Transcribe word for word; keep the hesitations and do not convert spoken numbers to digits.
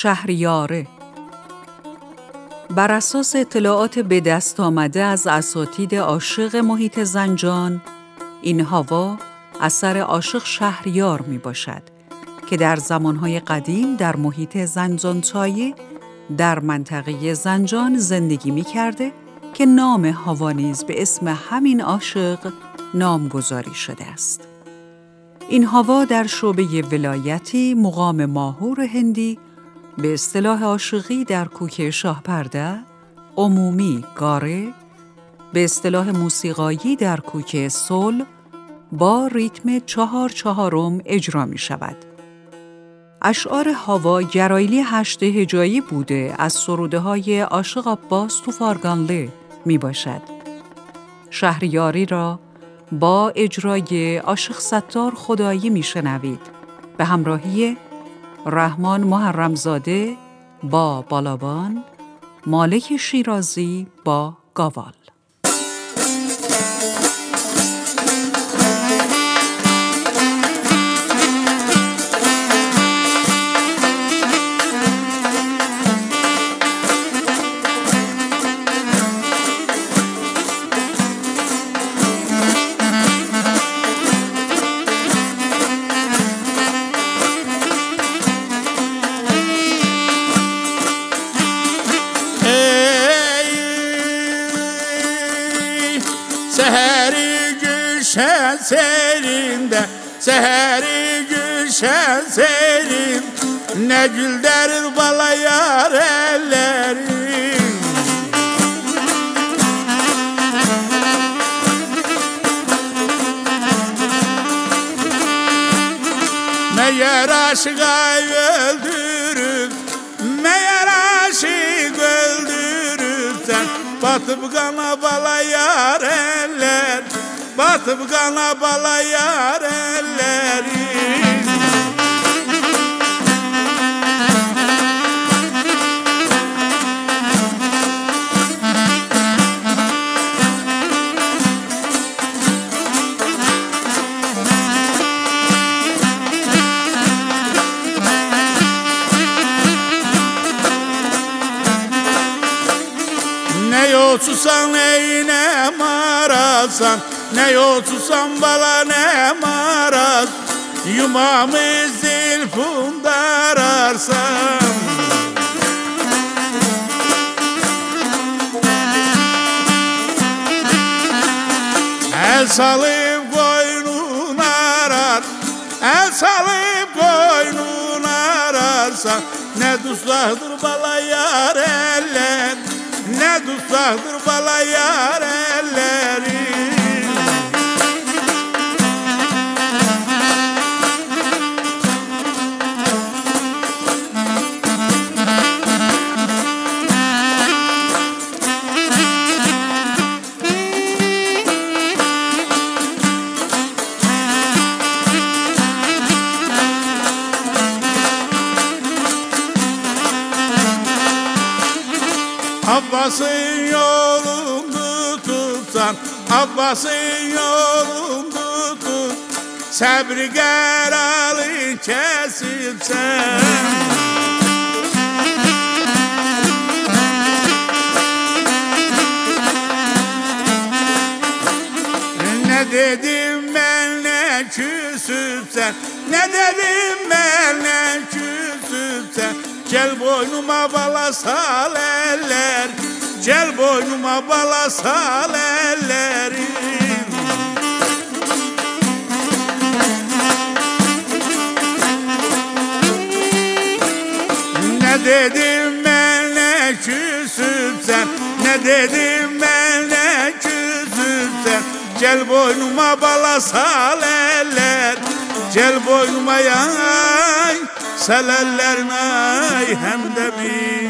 شهریاره. بر اساس اطلاعات به دست آمده از اساتید عاشق محیط زنجان، این هوا اثر عاشق شهریار می باشد که در زمانهای قدیم در محیط زنجانچایه در منطقه زنجان زندگی می کرده که نام هوا نیز به اسم همین عاشق نامگذاری شده است. این هوا در شعبه ولایتی مقام ماهور هندی به اصطلاح عاشقی در کوک شاهپرده، عمومی گاره، به اصطلاح موسیقایی در کوک سول با ریتم چهار چهارم اجرا می شود. اشعار هوا گرایلی هشت هجایی بوده از سروده های عاشق عباس توفارگانله می باشد. شهریاری را با اجرای عاشق ستار خدایی می شنوید به همراهی رحمان محرمزاده با بالابان، مالک شیرازی با گاوال. Seheri gülşen serinde, seheri gülşen serin, ne gül derir bala yar ellerin. Meğer aşığa öldürür, meğer aşık öldürürsen, batıp kana bala yar eller, batıp kana bala yar ellerin. Ne yolsusan neyine marasan, ne yolsusan bala ne maraz, yumamı zilfunda ararsan. El salıp koynun arar, el salıp koynun ararsan, ne duslaktır bala yar eller, ne duslaktır bala yar ellerin. Abbas'ın yolunu tutsan, Abbas'ın yolunu tut, sabri geralın kesilsen. Ne dedim ben ne küsüpsen, ne dedim ben ne küsüpsen, gel boynuma bala sal eller, gel boynuma bala sal ellerin. Ne dedim ben ne küsüpsen, ne dedim ben ne küsüpsen, gel boynuma bala sal eller, gel boynuma yay sal ellerin ay hem de bir.